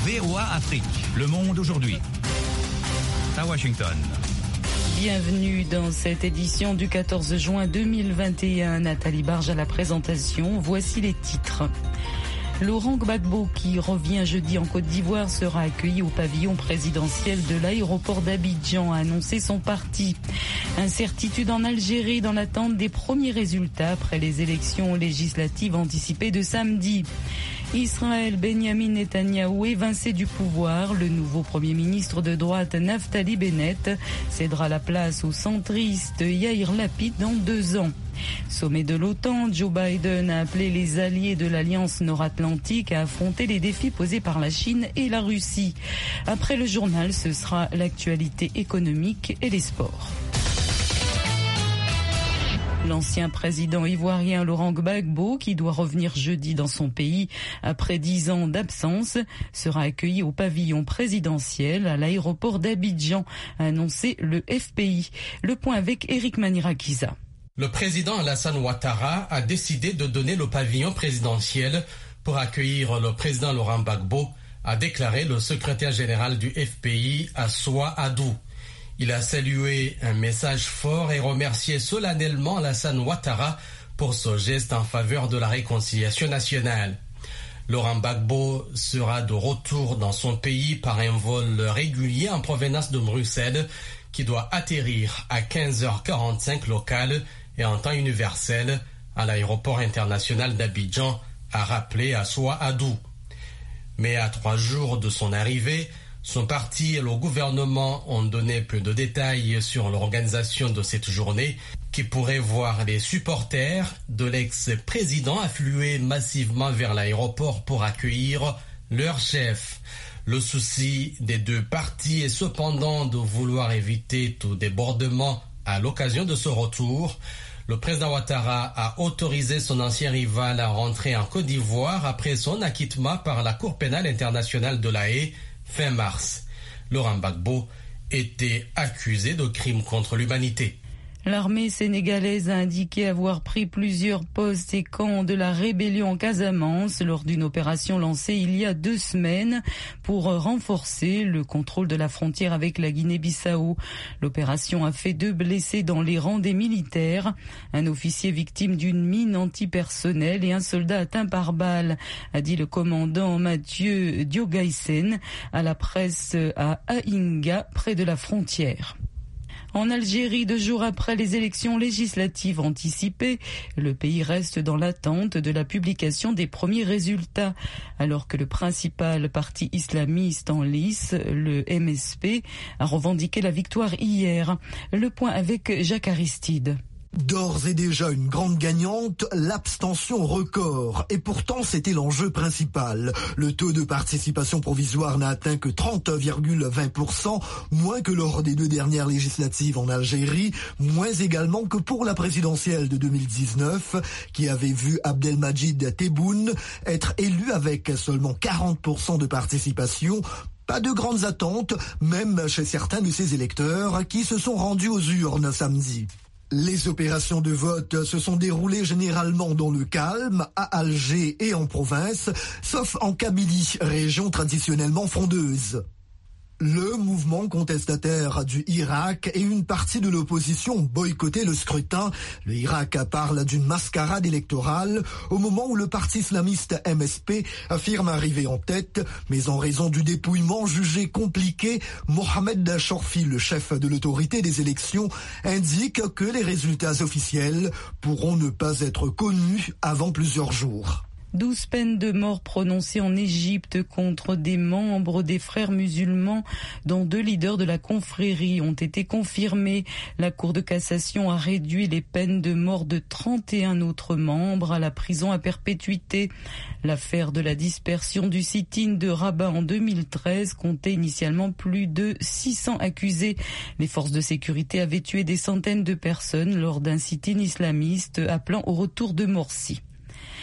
VOA Afrique, le monde aujourd'hui. À Washington. Bienvenue dans cette édition du 14 juin 2021. Nathalie Barge à la présentation. Voici les titres. Laurent Gbagbo, qui revient jeudi en Côte d'Ivoire, sera accueilli au pavillon présidentiel de l'aéroport d'Abidjan, a annoncé son parti. Incertitude en Algérie dans l'attente des premiers résultats après les élections législatives anticipées de samedi. Israël, Benyamin Netanyahou évincé du pouvoir. Le nouveau Premier ministre de droite, Naftali Bennett, cédera la place au centriste Yair Lapid dans 2 ans. Sommet de l'OTAN, Joe Biden a appelé les alliés de l'Alliance nord-atlantique à affronter les défis posés par la Chine et la Russie. Après le journal, ce sera l'actualité économique et les sports. L'ancien président ivoirien Laurent Gbagbo, qui doit revenir jeudi dans son pays après 10 ans d'absence, sera accueilli au pavillon présidentiel à l'aéroport d'Abidjan, a annoncé le FPI. Le point avec Eric Manirakiza. Le président Alassane Ouattara a décidé de donner le pavillon présidentiel pour accueillir le président Laurent Gbagbo, a déclaré le secrétaire général du FPI, Assoua Adou. Il a salué un message fort et remercié solennellement Alassane Ouattara pour ce geste en faveur de la réconciliation nationale. Laurent Gbagbo sera de retour dans son pays par un vol régulier en provenance de Bruxelles qui doit atterrir à 15h45 local et en temps universel à l'aéroport international d'Abidjan, a rappelé Assoua Adou. Mais à 3 jours de son arrivée, son parti et le gouvernement ont donné peu de détails sur l'organisation de cette journée qui pourrait voir les supporters de l'ex-président affluer massivement vers l'aéroport pour accueillir leur chef. Le souci des 2 partis est cependant de vouloir éviter tout débordement à l'occasion de ce retour. Le président Ouattara a autorisé son ancien rival à rentrer en Côte d'Ivoire après son acquittement par la Cour pénale internationale de La Haye fin mars. Laurent Gbagbo était accusé de crimes contre l'humanité. L'armée sénégalaise a indiqué avoir pris plusieurs postes et camps de la rébellion en Casamance lors d'une opération lancée il y a 2 semaines pour renforcer le contrôle de la frontière avec la Guinée-Bissau. L'opération a fait 2 blessés dans les rangs des militaires, un officier victime d'une mine antipersonnelle et un soldat atteint par balle, a dit le commandant Mathieu Diogaïsen à la presse à Aïnga, près de la frontière. En Algérie, 2 jours après les élections législatives anticipées, le pays reste dans l'attente de la publication des premiers résultats, alors que le principal parti islamiste en lice, le MSP, a revendiqué la victoire hier. Le point avec Jacques Aristide. D'ores et déjà une grande gagnante, l'abstention record. Et pourtant, c'était l'enjeu principal. Le taux de participation provisoire n'a atteint que 30,20%, moins que lors des 2 dernières législatives en Algérie, moins également que pour la présidentielle de 2019, qui avait vu Abdelmadjid Tebboune être élu avec seulement 40% de participation. Pas de grandes attentes, même chez certains de ses électeurs qui se sont rendus aux urnes samedi. Les opérations de vote se sont déroulées généralement dans le calme, à Alger et en province, sauf en Kabylie, région traditionnellement frondeuse. Le mouvement contestataire du Irak et une partie de l'opposition ont boycotté le scrutin. Le Irak parle d'une mascarade électorale au moment où le parti islamiste MSP affirme arriver en tête. Mais en raison du dépouillement jugé compliqué, Mohamed Chorfi, le chef de l'autorité des élections, indique que les résultats officiels pourront ne pas être connus avant plusieurs jours. 12 peines de mort prononcées en Égypte contre des membres des frères musulmans dont 2 leaders de la confrérie ont été confirmées. La Cour de cassation a réduit les peines de mort de 31 autres membres à la prison à perpétuité. L'affaire de la dispersion du sit-in de Rabat en 2013 comptait initialement plus de 600 accusés. Les forces de sécurité avaient tué des centaines de personnes lors d'un sit-in islamiste appelant au retour de Morsi.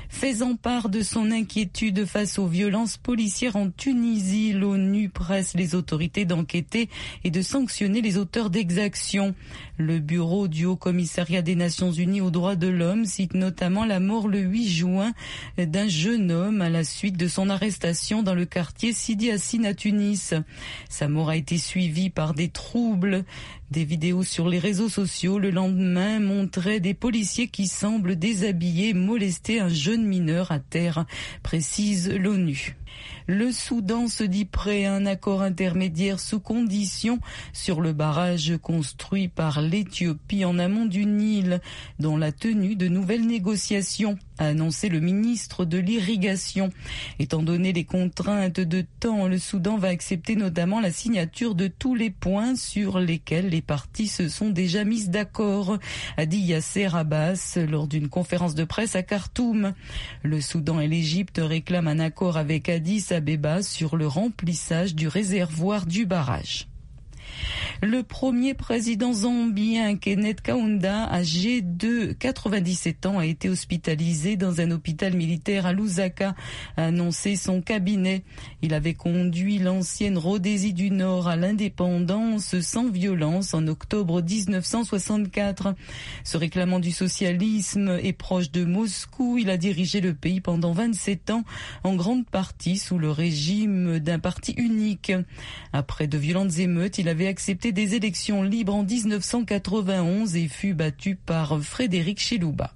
Faisant part de son inquiétude face aux violences policières en Tunisie, l'ONU presse les autorités d'enquêter et de sanctionner les auteurs d'exactions. Le bureau du Haut-Commissariat des Nations Unies aux droits de l'homme cite notamment la mort le 8 juin d'un jeune homme à la suite de son arrestation dans le quartier Sidi Hassine à Tunis. Sa mort a été suivie par des troubles. Des vidéos sur les réseaux sociaux le lendemain montraient des policiers qui semblent déshabiller, molester un jeune mineur à terre, précise l'ONU. Le Soudan se dit prêt à un accord intermédiaire sous condition sur le barrage construit par l'Éthiopie en amont du Nil, dont la tenue de nouvelles négociations, a annoncé le ministre de l'Irrigation. Étant donné les contraintes de temps, le Soudan va accepter notamment la signature de tous les points sur lesquels les parties se sont déjà mises d'accord, a dit Yasser Abbas lors d'une conférence de presse à Khartoum. Le Soudan et l'Égypte réclament un accord avec Addis Abeba sur le remplissage du réservoir du barrage. Le premier président zambien, Kenneth Kaunda, âgé de 97 ans, a été hospitalisé dans un hôpital militaire à Lusaka, a annoncé son cabinet. Il avait conduit l'ancienne Rhodésie du Nord à l'indépendance sans violence en octobre 1964. Se réclamant du socialisme et proche de Moscou, il a dirigé le pays pendant 27 ans, en grande partie sous le régime d'un parti unique. Après de violentes émeutes, il avait accepté des élections libres en 1991 et fut battu par Frédéric Chilouba.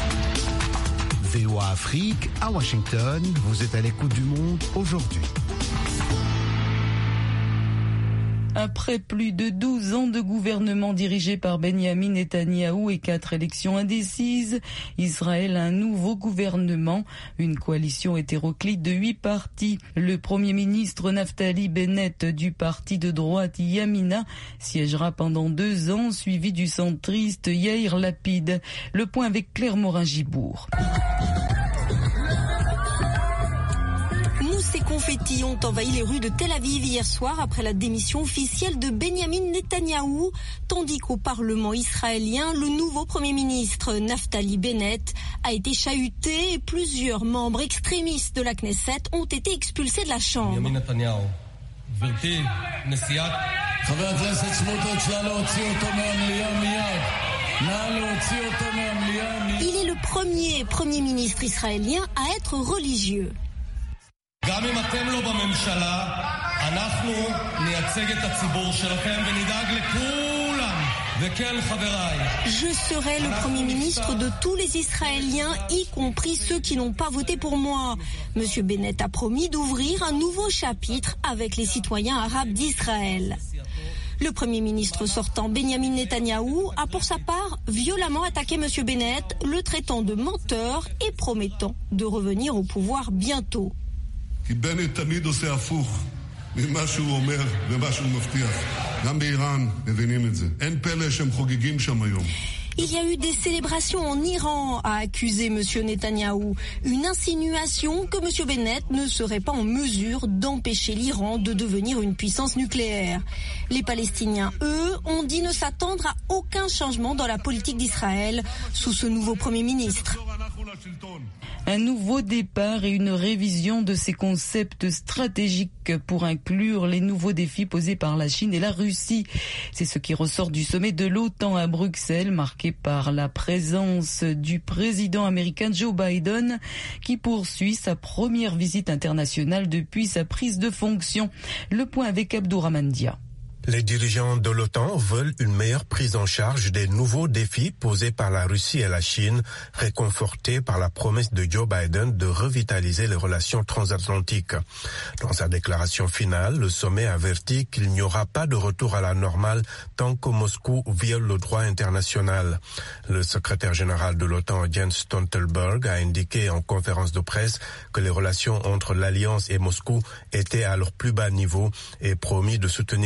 VOA Afrique, à Washington, vous êtes à l'écoute du monde aujourd'hui. Après plus de 12 ans de gouvernement dirigé par Benyamin Netanyahou et 4 élections indécises, Israël a un nouveau gouvernement, une coalition hétéroclite de 8 partis. Le Premier ministre Naftali Bennett du parti de droite Yamina siégera pendant 2 ans, suivi du centriste Yair Lapid. Le point avec Claire Morin-Gibourg. Ces confettis ont envahi les rues de Tel Aviv hier soir après la démission officielle de Benyamin Netanyahou, tandis qu'au Parlement israélien, le nouveau Premier ministre Naftali Bennett a été chahuté et plusieurs membres extrémistes de la Knesset ont été expulsés de la Chambre. Il est le premier ministre israélien à être religieux. Je serai le Premier ministre de tous les Israéliens, y compris ceux qui n'ont pas voté pour moi. Monsieur Bennett a promis d'ouvrir un nouveau chapitre avec les citoyens arabes d'Israël. Le Premier ministre sortant, Benyamin Netanyahou, a pour sa part violemment attaqué Monsieur Bennett, le traitant de menteur et promettant de revenir au pouvoir bientôt. כי בנט תמיד עושה הפוך ממה שהוא אומר ומה שהוא מבטיח. גם באיראן מבינים את זה. אין פלא שהם חוגגים שם היום. Il y a eu des célébrations en Iran, a accusé M. Netanyahou. Une insinuation que M. Bennett ne serait pas en mesure d'empêcher l'Iran de devenir une puissance nucléaire. Les Palestiniens, eux, ont dit ne s'attendre à aucun changement dans la politique d'Israël sous ce nouveau Premier ministre. Un nouveau départ et une révision de ces concepts stratégiques pour inclure les nouveaux défis posés par la Chine et la Russie. C'est ce qui ressort du sommet de l'OTAN à Bruxelles, marqué par la présence du président américain Joe Biden, qui poursuit sa première visite internationale depuis sa prise de fonction. Le point avec Abdourahmane Dia. Les dirigeants de l'OTAN veulent une meilleure prise en charge des nouveaux défis posés par la Russie et la Chine, réconfortés par la promesse de Joe Biden de revitaliser les relations transatlantiques. Dans sa déclaration finale, le sommet avertit qu'il n'y aura pas de retour à la normale tant que Moscou viole le droit international. Le secrétaire général de l'OTAN, Jens Stoltenberg, a indiqué en conférence de presse que les relations entre l'Alliance et Moscou étaient à leur plus bas niveau et promis de soutenir l'Ukraine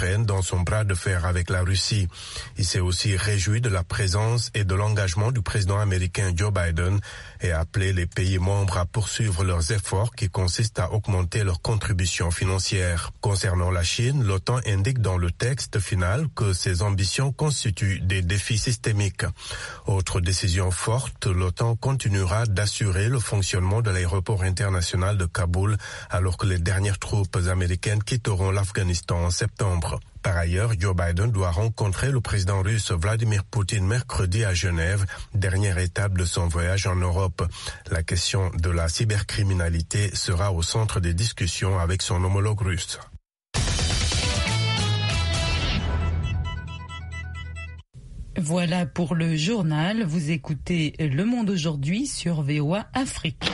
l'Ukraine dans son bras de fer avec la Russie. Il s'est aussi réjoui de la présence et de l'engagement du président américain Joe Biden et a appelé les pays membres à poursuivre leurs efforts qui consistent à augmenter leurs contributions financières. Concernant la Chine, l'OTAN indique dans le texte final que ses ambitions constituent des défis systémiques. Autre décision forte, l'OTAN continuera d'assurer le fonctionnement de l'aéroport international de Kaboul alors que les dernières troupes américaines quitteront l'Afghanistan en septembre. Par ailleurs, Joe Biden doit rencontrer le président russe Vladimir Poutine mercredi à Genève, dernière étape de son voyage en Europe. La question de la cybercriminalité sera au centre des discussions avec son homologue russe. Voilà pour le journal. Vous écoutez Le Monde aujourd'hui sur VOA Afrique.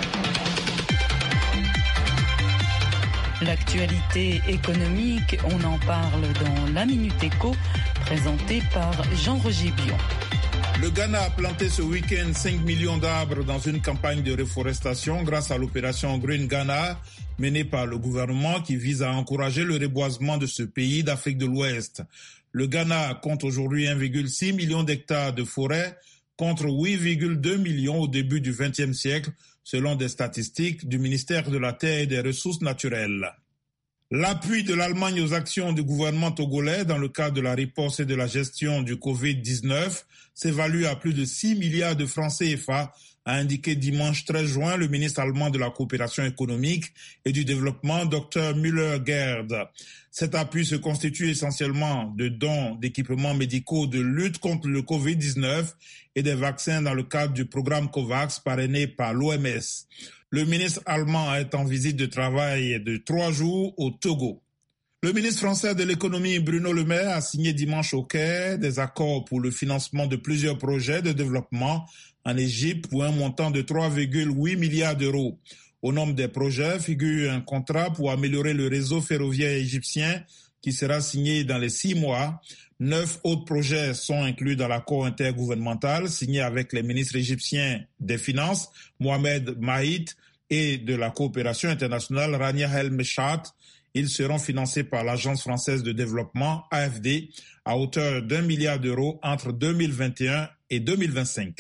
L'actualité économique, on en parle dans la Minute Éco, présentée par Jean-Roger Bion. Le Ghana a planté ce week-end 5 millions d'arbres dans une campagne de reforestation grâce à l'opération Green Ghana menée par le gouvernement qui vise à encourager le reboisement de ce pays d'Afrique de l'Ouest. Le Ghana compte aujourd'hui 1,6 million d'hectares de forêt contre 8,2 millions au début du XXe siècle, selon des statistiques du ministère de la Terre et des Ressources naturelles. L'appui de l'Allemagne aux actions du gouvernement togolais dans le cadre de la riposte et de la gestion du Covid-19 s'évalue à plus de 6 milliards de francs CFA, a indiqué dimanche 13 juin le ministre allemand de la coopération économique et du développement, Dr Müller-Gerd. Cet appui se constitue essentiellement de dons d'équipements médicaux de lutte contre le Covid-19 et des vaccins dans le cadre du programme COVAX parrainé par l'OMS. Le ministre allemand est en visite de travail de 3 jours au Togo. Le ministre français de l'économie Bruno Le Maire a signé dimanche au Caire des accords pour le financement de plusieurs projets de développement en Égypte pour un montant de 3,8 milliards d'euros. Au nombre des projets figure un contrat pour améliorer le réseau ferroviaire égyptien qui sera signé dans les 6 mois. 9 autres projets sont inclus dans l'accord intergouvernemental signé avec les ministres égyptiens des Finances, Mohamed Mahit, et de la coopération internationale, Rania El Meshat. Ils seront financés par l'Agence française de développement, AFD, à hauteur d'1 milliard d'euros entre 2021 et 2025.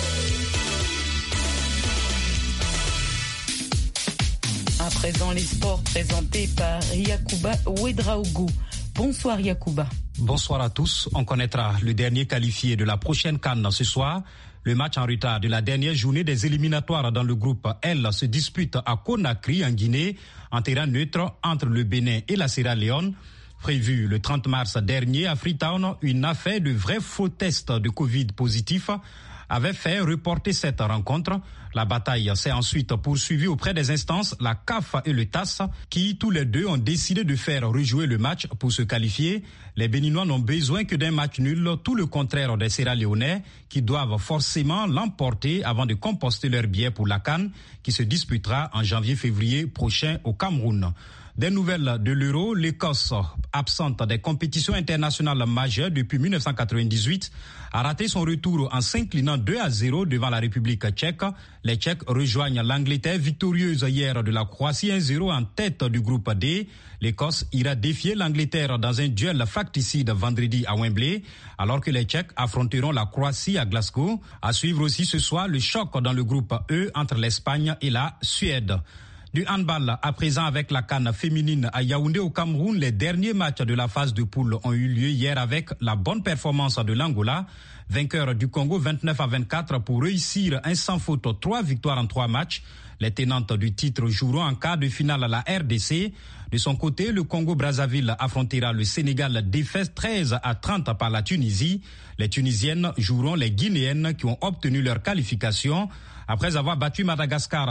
À présent, les sports présentés par Yacouba Ouedraogo. Bonsoir Yacouba. Bonsoir à tous. On connaîtra le dernier qualifié de la prochaine CAN ce soir. Le match en retard de la dernière journée des éliminatoires dans le groupe L se dispute à Conakry, en Guinée, en terrain neutre entre le Bénin et la Sierra Leone. Prévu le 30 mars dernier à Freetown, une affaire de vrais faux tests de Covid positif avait fait reporter cette rencontre. La bataille s'est ensuite poursuivie auprès des instances, la CAF et le TAS, qui tous les deux ont décidé de faire rejouer le match pour se qualifier. Les Béninois n'ont besoin que d'un match nul, tout le contraire des Sierra-Léonais, qui doivent forcément l'emporter avant de composter leur billet pour la CAN, qui se disputera en janvier-février prochain au Cameroun. Des nouvelles de l'Euro, l'Écosse, absente des compétitions internationales majeures depuis 1998, a raté son retour en s'inclinant 2-0 devant la République tchèque. Les Tchèques rejoignent l'Angleterre victorieuse hier de la Croatie 1-0 en tête du groupe D. L'Écosse ira défier l'Angleterre dans un duel facticide vendredi à Wembley, alors que les Tchèques affronteront la Croatie à Glasgow. À suivre aussi ce soir le choc dans le groupe E entre l'Espagne et la Suède. Du handball, à présent avec la CAN féminine à Yaoundé au Cameroun, les derniers matchs de la phase de poule ont eu lieu hier avec la bonne performance de l'Angola, vainqueur du Congo 29-24 pour réussir un sans faute 3 victoires en 3 matchs. Les tenantes du titre joueront en quart de finale à la RDC. De son côté, le Congo-Brazzaville affrontera le Sénégal défaite 13-30 par la Tunisie. Les Tunisiennes joueront les Guinéennes qui ont obtenu leur qualification après avoir battu Madagascar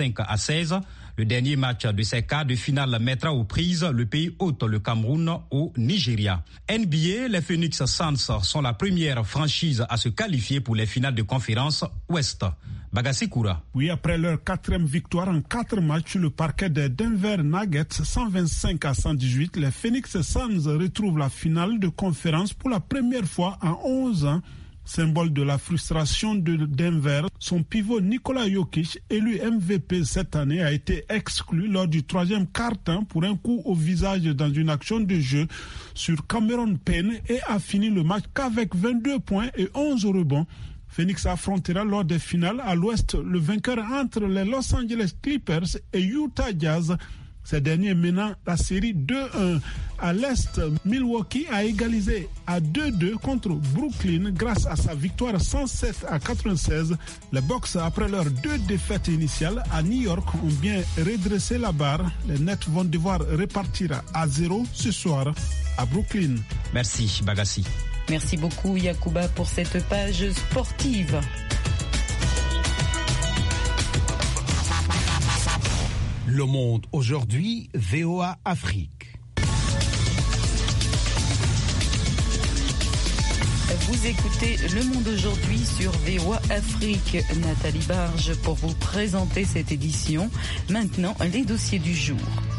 35-16. Le dernier match de ces quarts de finale mettra aux prises le pays hôte, le Cameroun, au Nigeria. NBA, les Phoenix Suns sont la première franchise à se qualifier pour les finales de conférence Ouest. Bagassi Koura. Oui, après leur 4e victoire en 4 matchs sur le parquet des Denver Nuggets, 125-118, les Phoenix Suns retrouvent la finale de conférence pour la première fois en 11 ans. Symbole de la frustration de Denver, son pivot Nikola Jokic, élu MVP cette année, a été exclu lors du 3e quart-temps pour un coup au visage dans une action de jeu sur Cameron Payne et a fini le match qu'avec 22 points et 11 rebonds. Phoenix affrontera lors des finales à l'ouest le vainqueur entre les Los Angeles Clippers et Utah Jazz. Ces derniers menant la série 2-1. À l'Est, Milwaukee a égalisé à 2-2 contre Brooklyn grâce à sa victoire 107-96. Les Bucks, après leurs 2 défaites initiales à New York, ont bien redressé la barre. Les Nets vont devoir repartir à 0 ce soir à Brooklyn. Merci Bagassi. Merci beaucoup Yacouba pour cette page sportive. Le Monde aujourd'hui, VOA Afrique. Vous écoutez Le Monde aujourd'hui sur VOA Afrique. Nathalie Barge pour vous présenter cette édition. Maintenant, les dossiers du jour.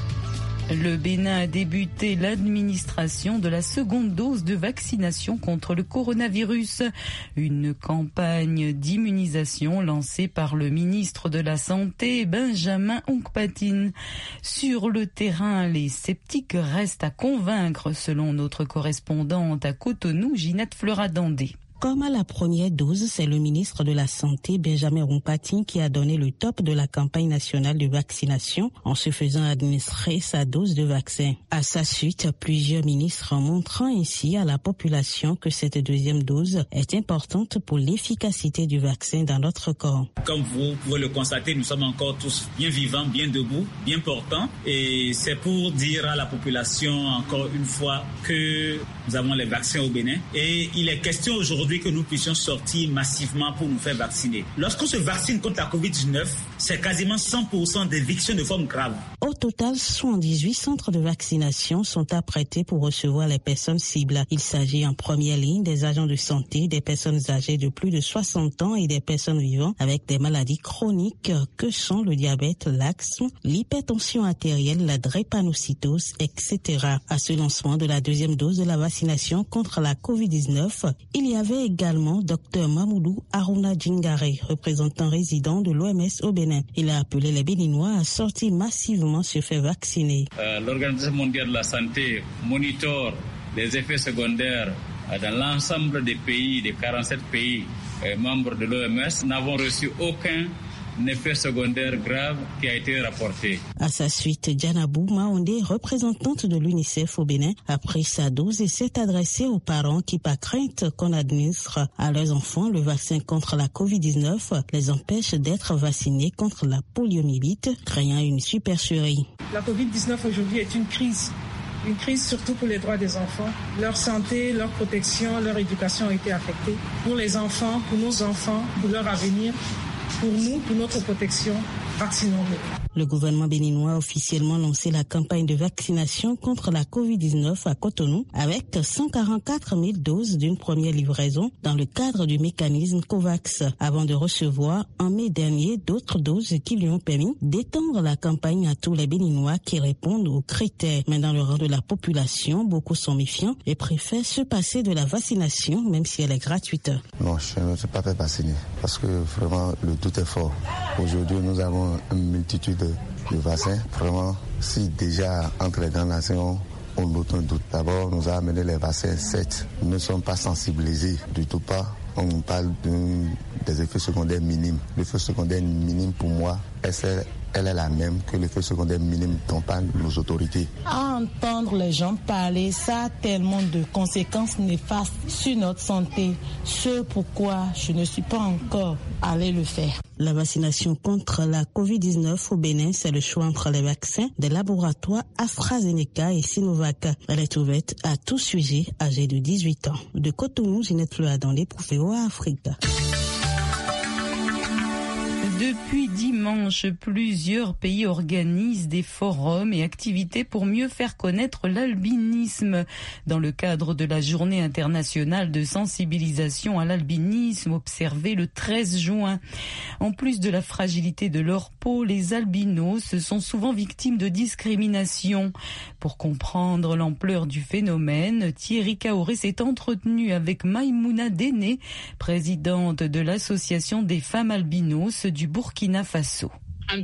Le Bénin a débuté l'administration de la seconde dose de vaccination contre le coronavirus. Une campagne d'immunisation lancée par le ministre de la Santé, Benjamin Onkpatine. Sur le terrain, les sceptiques restent à convaincre, selon notre correspondante à Cotonou, Ginette Fleuradandé. Comme à la première dose, c'est le ministre de la Santé, Benjamin Onkpatine, qui a donné le top de la campagne nationale de vaccination en se faisant administrer sa dose de vaccin. À sa suite, plusieurs ministres montrant ainsi à la population que cette deuxième dose est importante pour l'efficacité du vaccin dans notre corps. Comme vous pouvez le constater, nous sommes encore tous bien vivants, bien debout, bien portants. Et c'est pour dire à la population encore une fois que nous avons les vaccins au Bénin. Et il est question aujourd'hui que nous puissions sortir massivement pour nous faire vacciner. Lorsqu'on se vaccine contre la COVID-19, c'est quasiment 100% d'éviction de formes graves. Au total, 78 centres de vaccination sont apprêtés pour recevoir les personnes cibles. Il s'agit en première ligne des agents de santé, des personnes âgées de plus de 60 ans et des personnes vivant avec des maladies chroniques que sont le diabète, l'asthme, l'hypertension artérielle, la drépanocytose, etc. À ce lancement de la deuxième dose de la vaccination contre la COVID-19, il y avait également Dr Mamoudou Aruna Djingare, représentant résident de l'OMS au Bénin. Il a appelé les Béninois à sortir massivement se faire vacciner. L'Organisation mondiale de la santé monitore les effets secondaires dans l'ensemble des pays, des 47 pays membres de l'OMS. Nous n'avons reçu aucun effet secondaire grave qui a été rapporté. À sa suite, Djanabou Maondé, représentante de l'UNICEF au Bénin, a pris sa dose et s'est adressée aux parents qui, par crainte qu'on administre à leurs enfants le vaccin contre la COVID-19, les empêche d'être vaccinés contre la poliomyélite, créant une supercherie. La COVID-19 aujourd'hui est une crise surtout pour les droits des enfants. Leur santé, leur protection, leur éducation ont été affectées. Pour les enfants, pour nos enfants, pour leur avenir, pour nous, pour notre protection, vaccinons-nous. Le gouvernement béninois a officiellement lancé la campagne de vaccination contre la COVID-19 à Cotonou avec 144 000 doses d'une première livraison dans le cadre du mécanisme COVAX, avant de recevoir en mai dernier d'autres doses qui lui ont permis d'étendre la campagne à tous les Béninois qui répondent aux critères. Mais dans le rang de la population, beaucoup sont méfiants et préfèrent se passer de la vaccination même si elle est gratuite. Non, je ne me suis pas fait vacciner parce que vraiment le doute est fort. Aujourd'hui, nous avons une multitude de vaccins. Vraiment, si déjà entre les grandes nations, on note un doute. D'abord, nous a amené les vaccins, certes, nous ne sommes pas sensibilisés du tout pas. On parle des effets secondaires minimes. L'effet secondaire minime pour moi, elle est la même que l'effet secondaire minime dont parlent nos autorités. À entendre les gens parler, ça a tellement de conséquences néfastes sur notre santé. C'est pourquoi je ne suis pas encore allée le faire. La vaccination contre la COVID-19 au Bénin, c'est le choix entre les vaccins des laboratoires AstraZeneca et Sinovac. Elle est ouverte à tout sujet âgé de 18 ans. De Cotonou, Ginette Fleuradandé pour VOA Afrique. Depuis dimanche, plusieurs pays organisent des forums et activités pour mieux faire connaître l'albinisme. Dans le cadre de la Journée internationale de sensibilisation à l'albinisme observée le 13 juin. En plus de la fragilité de leur peau, les albinos sont souvent victimes de discrimination. Pour comprendre l'ampleur du phénomène, Thierry Kaoré s'est entretenu avec Maïmouna Déné, présidente de l'Association des femmes albinos du Burkina Faso. En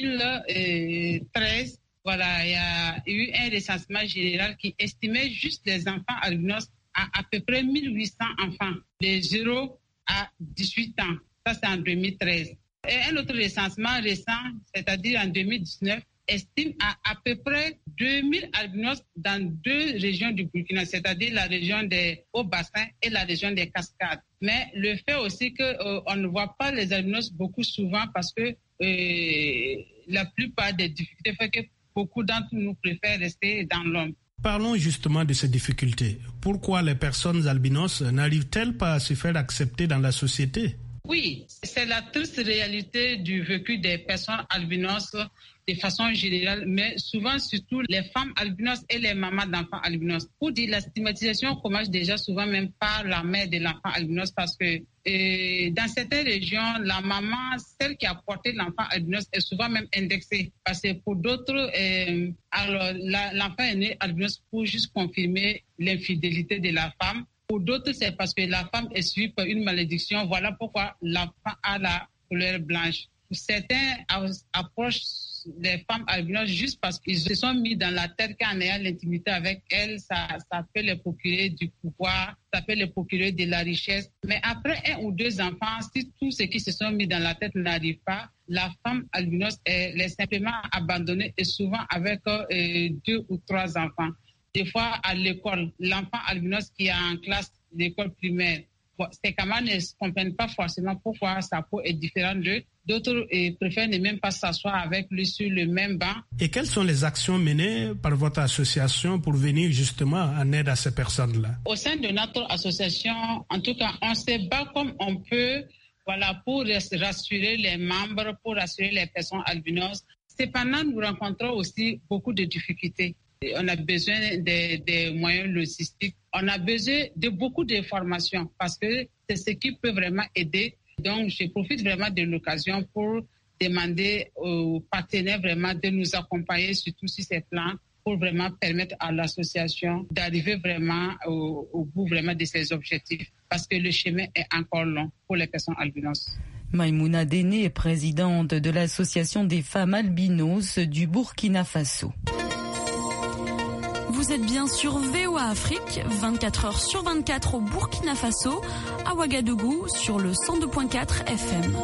2013, il y a eu un recensement général qui estimait juste les enfants albinos à peu près 1800 enfants, de 0 à 18 ans. Ça, c'est en 2013. Et un autre recensement récent, c'est-à-dire en 2019, estime à peu près 2000 albinos dans 2 régions du Burkina, c'est-à-dire la région des Hauts-Bassins et la région des Cascades. Mais le fait aussi qu'on ne voit pas les albinos beaucoup souvent parce que la plupart des difficultés fait que beaucoup d'entre nous préfèrent rester dans l'ombre. Parlons justement de ces difficultés. Pourquoi les personnes albinos n'arrivent-elles pas à se faire accepter dans la société? Oui, c'est la triste réalité du vécu des personnes albinos de façon générale, mais souvent surtout les femmes albinos et les mamans d'enfants albinos. Pour dire la stigmatisation commence déjà souvent même par la mère de l'enfant albinos parce que dans certaines régions, la maman, celle qui a porté l'enfant albinos, est souvent même indexée. Parce que pour d'autres, l'enfant est né albinos pour juste confirmer l'infidélité de la femme. Pour d'autres, c'est parce que la femme est suivie par une malédiction. Voilà pourquoi l'enfant a la couleur blanche. Certains approchent les femmes albinos juste parce qu'ils se sont mis dans la tête qu'en ayant l'intimité avec elles, ça peut les procurer du pouvoir, ça peut les procurer de la richesse. Mais après 1 ou 2 enfants, si tout ce qui se sont mis dans la tête n'arrive pas, la femme albinos est simplement abandonnée et souvent avec 2 ou 3 enfants. Des fois, à l'école, l'enfant albinos qui est en classe d'école primaire, ses camarades ne comprennent pas forcément pourquoi sa peau est différente d'eux. D'autres préfèrent ne même pas s'asseoir avec lui sur le même banc. Et quelles sont les actions menées par votre association pour venir justement en aide à ces personnes-là? Au sein de notre association, en tout cas, on se bat comme on peut, pour rassurer les membres, pour rassurer les personnes albinos. Cependant, nous rencontrons aussi beaucoup de difficultés. On a besoin des moyens logistiques. On a besoin de beaucoup de formations parce que c'est ce qui peut vraiment aider. Donc, je profite vraiment de l'occasion pour demander aux partenaires vraiment de nous accompagner surtout sur ces plans pour vraiment permettre à l'association d'arriver vraiment au bout vraiment de ses objectifs parce que le chemin est encore long pour les personnes albinos. Maïmouna Déné est présidente de l'Association des femmes albinos du Burkina Faso. Vous êtes bien sur VOA Afrique, 24 heures sur 24 au Burkina Faso, à Ouagadougou sur le 102.4 FM.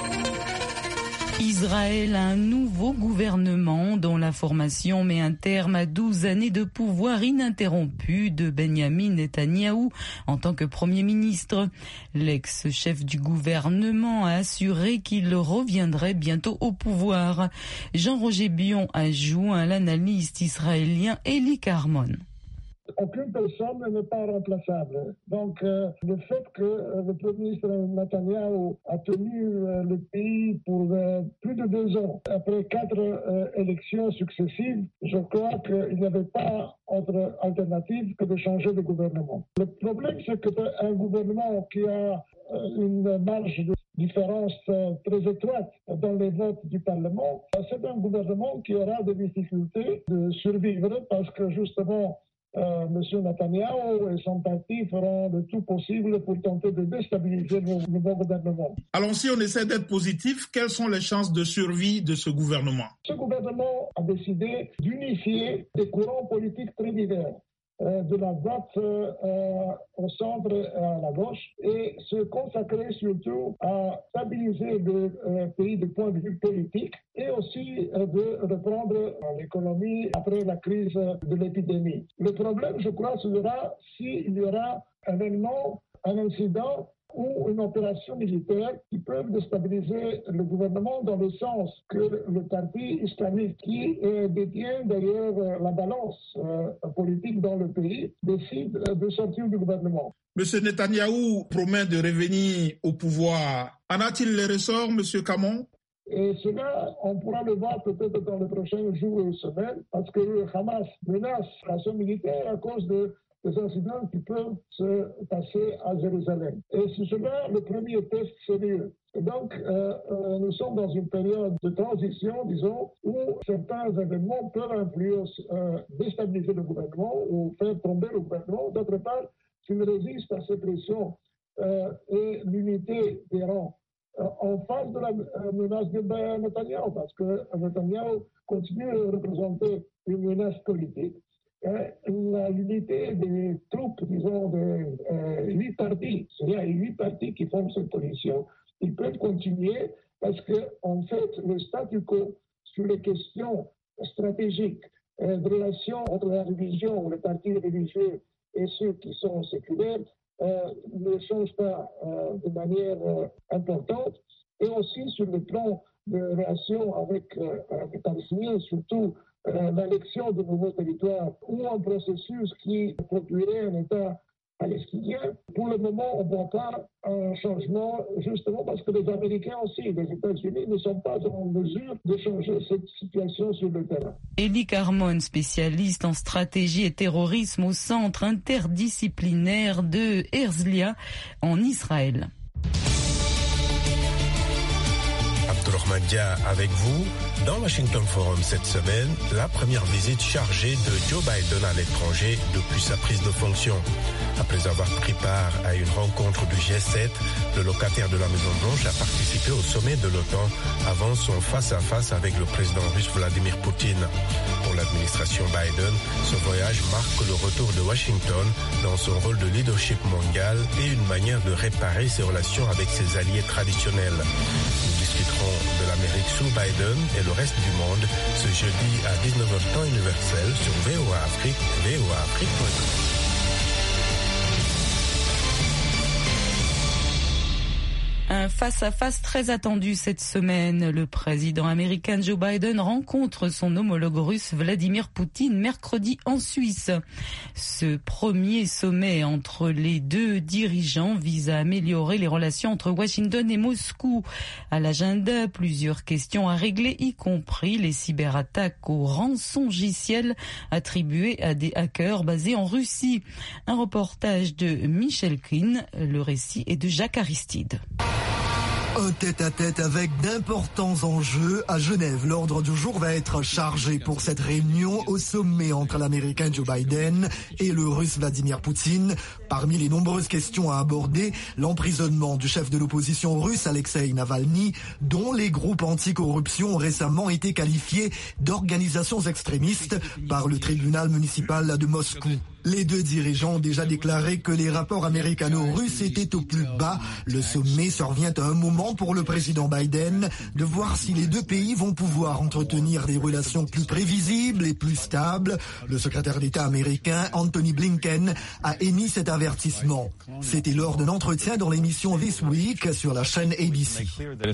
Israël a un nouveau gouvernement dont la formation met un terme à 12 années de pouvoir ininterrompu de Benjamin Netanyahou en tant que Premier ministre. L'ex-chef du gouvernement a assuré qu'il reviendrait bientôt au pouvoir. Jean-Roger Bion a joint l'analyste israélien Eli Carmon. Aucune personne n'est pas remplaçable. Donc, le fait que le Premier ministre Netanyahou a tenu le pays pour plus de 2 ans, après 4 élections successives, je crois qu'il n'y avait pas autre alternative que de changer de gouvernement. Le problème, c'est qu'un gouvernement qui a une marge de différence très étroite dans les votes du Parlement, c'est un gouvernement qui aura des difficultés de survivre parce que justement, M. Netanyahou et son parti feront le tout possible pour tenter de déstabiliser le nouveau gouvernement. Alors si on essaie d'être positif, quelles sont les chances de survie de ce gouvernement? Ce gouvernement a décidé d'unifier des courants politiques très divers, de la droite au centre et à la gauche, et se consacrer surtout à stabiliser le pays du point de vue politique et aussi de reprendre l'économie après la crise de l'épidémie. Le problème, je crois, sera s'il y aura un événement, un incident ou une opération militaire qui peuvent déstabiliser le gouvernement dans le sens que le parti islamique qui détient d'ailleurs la balance politique dans le pays décide de sortir du gouvernement. Monsieur Netanyahou promet de revenir au pouvoir. En a-t-il les ressorts, Monsieur Camon? Et cela, on pourra le voir peut-être dans les prochains jours et semaines, parce que le Hamas menace l'action militaire à cause des incidents qui peuvent se passer à Jérusalem. Et c'est cela le premier test sérieux. Et donc, nous sommes dans une période de transition, disons, où certains événements peuvent déstabiliser le gouvernement ou faire tomber le gouvernement. D'autre part, s'il résiste à ces pressions et l'unité des rangs en face de la menace de Netanyahou, parce que Netanyahou continue à représenter une menace politique. L'unité des troupes, disons, de 8 partis, c'est-à-dire 8 partis qui forment cette coalition, ils peuvent continuer parce qu'en fait, le statu quo sur les questions stratégiques de relations entre la religion, les partis religieux et ceux qui sont séculaires ne change pas de manière importante. Et aussi sur le plan de relations avec les Palestiniens, surtout l'élection de nouveaux territoires ou un processus qui produirait un État palestinien. Pour le moment, on ne voit pas un changement, justement parce que les Américains aussi, les États-Unis, ne sont pas en mesure de changer cette situation sur le terrain. Élie Carmon, spécialiste en stratégie et terrorisme au centre interdisciplinaire de Herzliya en Israël. Abdourahmane avec vous. Dans Washington Forum cette semaine, la première visite chargée de Joe Biden à l'étranger depuis sa prise de fonction. Après avoir pris part à une rencontre du G7, le locataire de la Maison-Blanche a participé au sommet de l'OTAN avant son face-à-face avec le président russe Vladimir Poutine. Pour l'administration Biden, ce voyage marque le retour de Washington dans son rôle de leadership mondial et une manière de réparer ses relations avec ses alliés traditionnels. Nous discuterons de l'Amérique sous Biden et le reste du monde ce jeudi à 19h temps universel sur VOA Afrique, voaafrique.com. Un face-à-face très attendu cette semaine. Le président américain Joe Biden rencontre son homologue russe Vladimir Poutine mercredi en Suisse. Ce premier sommet entre les deux dirigeants vise à améliorer les relations entre Washington et Moscou. À l'agenda, plusieurs questions à régler, y compris les cyberattaques aux rançongiciels attribués à des hackers basés en Russie. Un reportage de Michel Quinn, le récit est de Jacques Aristide. Un tête-à-tête avec d'importants enjeux à Genève. L'ordre du jour va être chargé pour cette réunion au sommet entre l'Américain Joe Biden et le Russe Vladimir Poutine. Parmi les nombreuses questions à aborder, l'emprisonnement du chef de l'opposition russe Alexei Navalny, dont les groupes anticorruption ont récemment été qualifiés d'organisations extrémistes par le tribunal municipal de Moscou. Les deux dirigeants ont déjà déclaré que les rapports américano-russes étaient au plus bas. Le sommet survient à un moment pour le président Biden de voir si les deux pays vont pouvoir entretenir des relations plus prévisibles et plus stables. Le secrétaire d'État américain Anthony Blinken a émis cet avertissement. C'était lors d'un entretien dans l'émission This Week sur la chaîne ABC.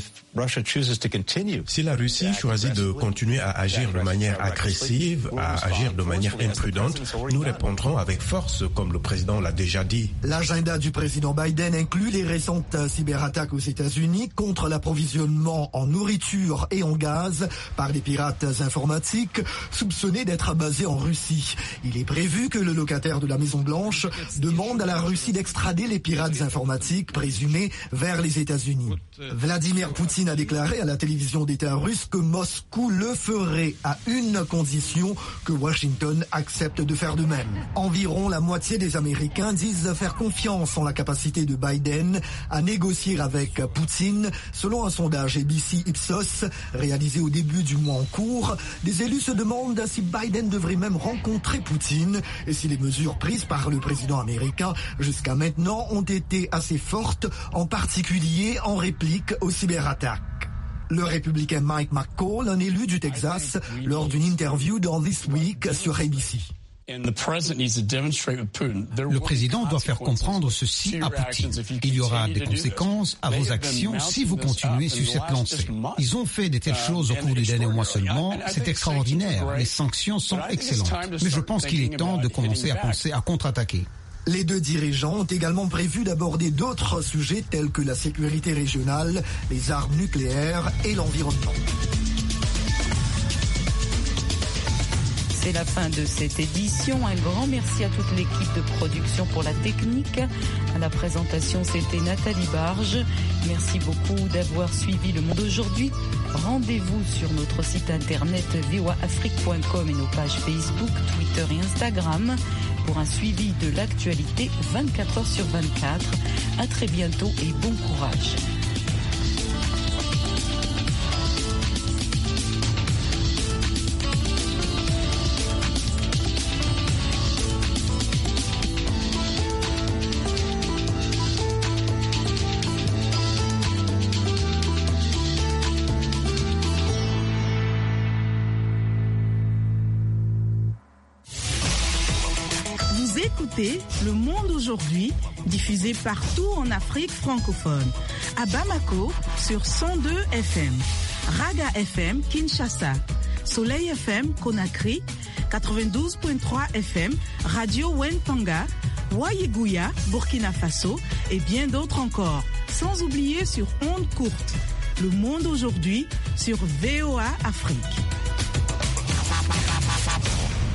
Si la Russie choisit de continuer à agir de manière agressive, à agir de manière imprudente, nous répondrons avec force, comme le président l'a déjà dit. L'agenda du président Biden inclut les récentes cyberattaques aux États-Unis contre l'approvisionnement en nourriture et en gaz par des pirates informatiques soupçonnés d'être basés en Russie. Il est prévu que le locataire de la Maison-Blanche demande à la Russie d'extrader les pirates informatiques présumés vers les États-Unis. Vladimir Poutine a déclaré à la télévision d'État russe que Moscou le ferait à une condition, que Washington accepte de faire de même. Environ la moitié des Américains disent faire confiance en la capacité de Biden à négocier avec Poutine. Selon un sondage ABC Ipsos réalisé au début du mois en cours, des élus se demandent si Biden devrait même rencontrer Poutine et si les mesures prises par le président américain jusqu'à maintenant ont été assez fortes, en particulier en réplique aux cyberattaques. Le républicain Mike McCall, un élu du Texas, lors d'une interview dans This Week sur ABC. Le président doit faire comprendre ceci à Poutine. Il y aura des conséquences à vos actions si vous continuez sur cette lancée. Ils ont fait de telles choses au cours du dernier mois seulement. C'est extraordinaire. Les sanctions sont excellentes. Mais je pense qu'il est temps de commencer à penser à contre-attaquer. Les deux dirigeants ont également prévu d'aborder d'autres sujets tels que la sécurité régionale, les armes nucléaires et l'environnement. C'est la fin de cette édition. Un grand merci à toute l'équipe de production pour la technique. À la présentation, c'était Nathalie Barge. Merci beaucoup d'avoir suivi Le Monde aujourd'hui. Rendez-vous sur notre site internet voaafrique.com et nos pages Facebook, Twitter et Instagram pour un suivi de l'actualité 24 heures sur 24. À très bientôt et bon courage. Le Monde aujourd'hui, diffusé partout en Afrique francophone. À Bamako, sur 102 FM. Raga FM, Kinshasa. Soleil FM, Conakry. 92.3 FM, Radio Wentanga. Wayeguya, Burkina Faso. Et bien d'autres encore. Sans oublier sur ondes courtes. Le Monde aujourd'hui, sur VOA Afrique.